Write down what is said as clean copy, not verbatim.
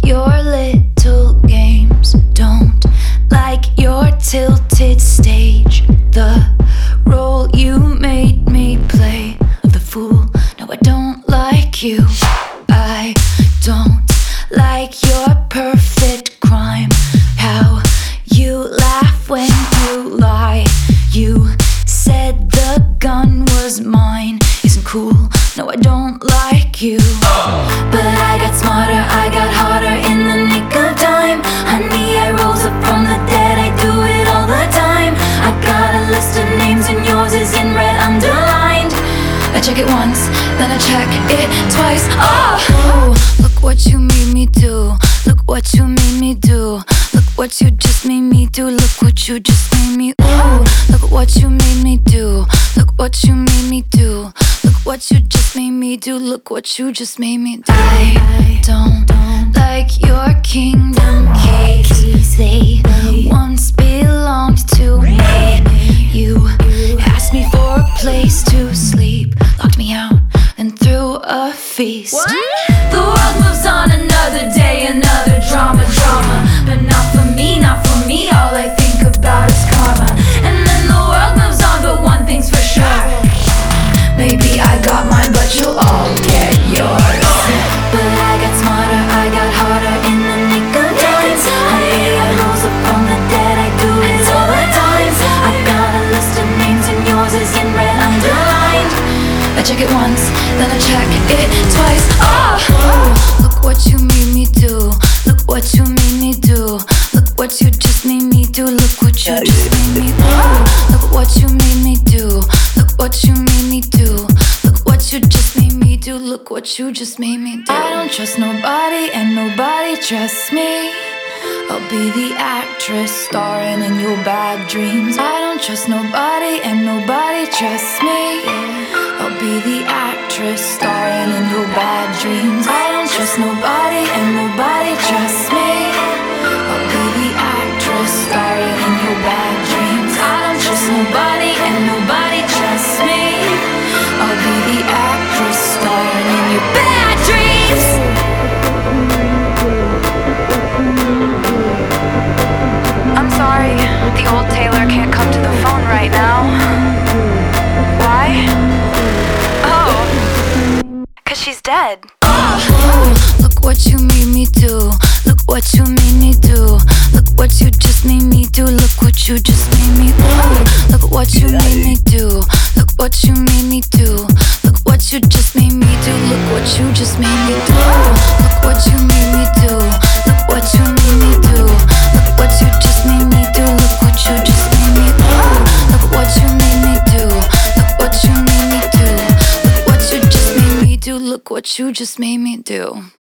your little games, don't like your tilted stage. The role you made me play of the fool, no, I don't like you. I don't like your perfect crime, how you laugh when you lie. You said the gun was mine, isn't cool, no, I don't like you. But I got smarter, I got harder in the nick of time. Honey, I rose up from the dead, I do it all the time. I got a list of names and yours is in red underlined. I check it once, then I check it twice. Oh, look what you made me do. Look what you made me do. Look what you just made me do. Look what you just made me. Ooh, look what you made me do. Look what you made me do. Look what you just made me do. Look what you just made me do. I don't like your kingdom keys. They once belonged to me. You asked me for a place to sleep, locked me out, and threw a feast. What? The world moves on, another day, another drama. But not for me, not for me. All I think about is karma. And then the world moves on, but one thing's for sure, maybe I got mine, but you'll all get yours. But I got smarter, I got harder in the nick of time. Honey, I rose up from the dead, I do it all the time. I got a list of names and yours is in red underlined. I check it once, then I check it twice. Oh, look what you made me do. Look what you made me do. Look what you just made me do. Look what you just made me do. Look what you made me do. Look what you made me do. Look what you just made me do. Look what you just made me do. I don't trust nobody and nobody trusts me. I'll be the actress starring in your bad dreams. I don't trust nobody and nobody trusts me. I'll be the actress starring in your bad dreams. I don't trust nobody and nobody trusts me. I'll be the actress starring in your bad dreams. I don't trust nobody and nobody trusts me. I'll be the actress starring in your bad dreams. I'm sorry, the old Taylor can't come to the phone right now. Why? Oh, 'cause she's dead. Oh, look what you made me do. Look what you made me do. Look what you just made me do. Look what you just made me do. Look what you made me do. Look what you made me do. Look what you just made me do. Look what you just made me do. Look what you made me do. Look what you made me do. Look what you just made me do. Look what you just made me do. Look what you made me do. Look what you made me do. Look what you just made me do. Look what you just made me do.